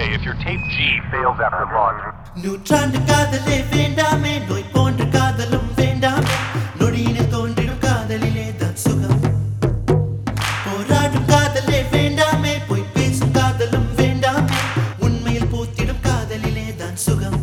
okay if your tape G fails after launch. நூற்றாண்டு காதலே வேண்டாமே, நோய் போன்ற காதலும் வேண்டாமே, நொடியினில் தோன்றிடும் காதலிலே தான் சுகம். போராடும் காதலே வேண்டாமே, பொய் பேசும் காதலும் வேண்டாமே, உண்மையில் பூத்திடும் காதலிலே தான் சுகம்.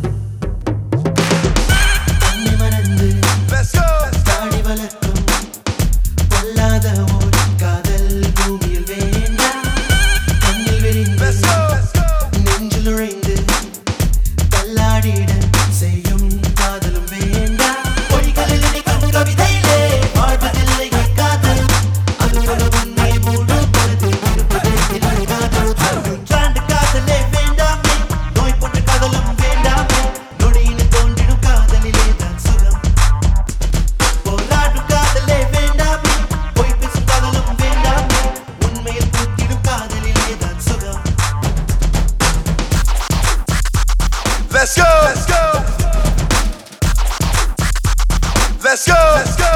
தன்னை மறந்து தாடி வளர்க்கும் பொல்லாத ஓர் காதல் பூமியில் வேண்டாம். கண்ணில் விரிந்து நெஞ்சில் நுழைந்து தள்ளாடிட செய்யும் காதலும் வேண்டாம். பொய்களில் இணைக்கும் கவிதையிலே வாழ்வதில்லை காதல், அது போல உன்னை மூடும் பொழுதில் இருப்பதே இல்லை காதல். நூற்றாண்டு காதலே வேண்டாமே, நோய் போன்ற காதலும் வேண்டாமே, நொடியினில் தோன்றிடும் காதலிலே தான் சுகம். போராடும் காதலே வேண்டாமே, பொய் பேசும் காதலும் வேண்டாமே, உண்மையில் பூத்திடும் காதலிலே தான் சுகம். Let's go. Let's go. Let's go. Let's go.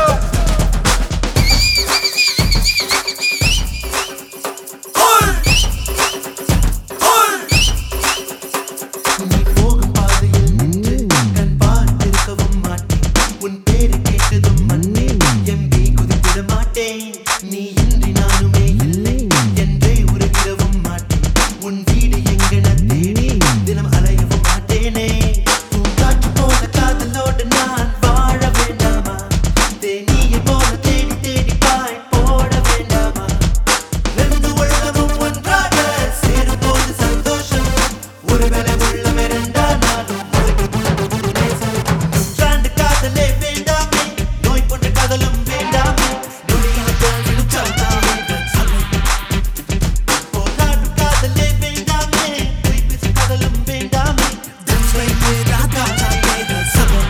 நீ போகும் பாதையில் நின்று கண் பார்த்திருக்கவும் மாட்டேன். உன் பேரை கேட்டதும் மண்ணே எம்பி குதித்திட மாட்டேன். நீ இன்றி நானுமே இல்லை என்றே உருகிடவும் மாட்டேன். உன் வீடு எங்கென தேடி தினம் அலையவும் மாட்டேனே. பூங்காற்று போல காதலோடு நான் வாழ வேண்டாமா? தேனீயை போல தேடி தேடி பாய் போட வேண்டாமா? ரெண்டு உள்ளமும் ஒன்றாக சேரும்போது சந்தோஷம். ஒருவேளை உள்ளம் இரண்டானாலும் உலகில் நேசம். நூற்றாண்டு காதலே வேண்டாமே, நோய் போன்ற காதலும் வேண்டாமே, நொடியில் தோன்றிடும் காதலிலே தான் சுகம். போராடும் காதலே வேண்டாமே, பொய் பேசும் காதலும் வேண்டாமே, உண்மையில் காதலிலே தான் சுகம்.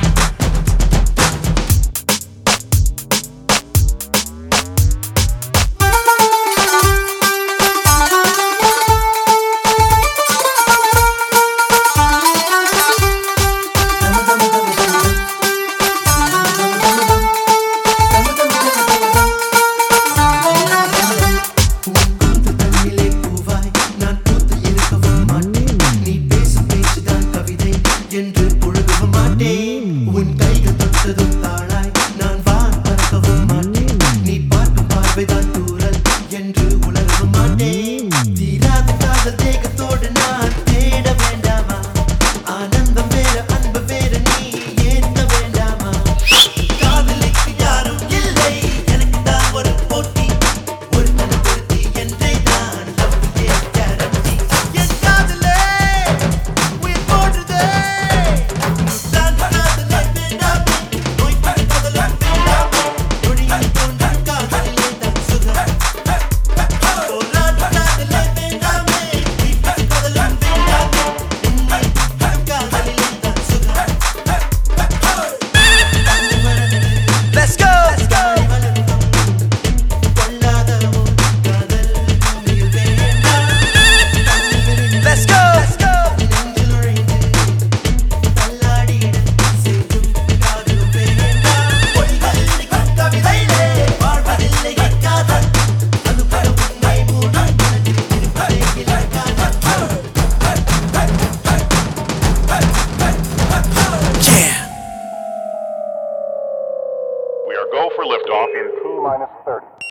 தன்னிலே பூவாய் நான் பூத்து இருக்கவும் மாட்டேன். நீ பேசும் பேச்சுதான் கவிதை என்று புழுகவும் மாட்டேன். உன் கைகள் தொட்டதும் தாளாய் நான் வான் பறக்கவும் மாட்டேன். நீ பார்க்கும் பார்வைதான் தூரல் என்று உலகவும் மாட்டேன். தீராத காதல் தேகத்தோடு நான் தேட வேண்டாமா? ஆனந்தம் வேற அன்பு வேற நீ ஏற்க வேண்டாமா? காதலிக்கு யாரும் இல்லை, எனக்கு தான் ஒரு போட்டி. ஒரு பொருத்தி என்றே தான் லவ்விலே கேரண்டி. என் காதலே உயிர் போடுதே. நூற்றாண்டு காதலே வேண்டாமே, நோய் போன்ற காதலும் வேண்டாமே, நொடியில் தோன்றும் காதலிலே தான் சுகம். போராடும் காதலே வேண்டாமே, பொய் பேசும் காதலும் வேண்டாமே, உண்மை பூத்திடும் காதலிலே தான் சுகம். தன்னை மறந்து Let's go. Let's go. தாடி வளர்க்கும் பொல்லாத ஓர் காதல் பூமியில் வேண்டாம். கண்ணில் விரிந்து Let's go. Let's go. நெஞ்சில் நுழைந்து தள்ளாடிட செய்யும் காதலும் வேண்டாம். பொய்கள் இணைக்கும் கவிதையிலே வாழ்வதில்லை காதல், அது போல உன்னை மூடும் மனதில் இருப்பதே இல்லை காதல். Yeah. We are go for liftoff in T-30.